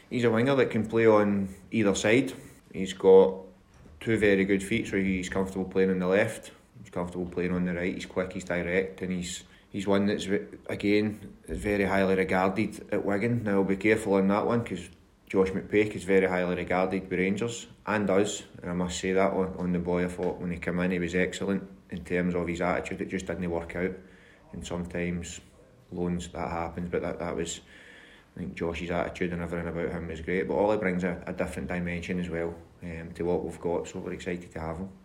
He's a winger that can play on either side. He's got two very good feet, so he's comfortable playing on the left. He's comfortable playing on the right. He's quick, he's direct, and he's one that's, again, is very highly regarded at Wigan. Now, I'll be careful on that one because Josh McPake is very highly regarded by Rangers and us, and I must say that on the boy. I thought when he came in he was excellent in terms of his attitude. It just didn't work out, and sometimes loans that happens, but that was, I think Josh's attitude and everything about him was great. But Ollie brings a different dimension as well to what we've got, so we're excited to have him.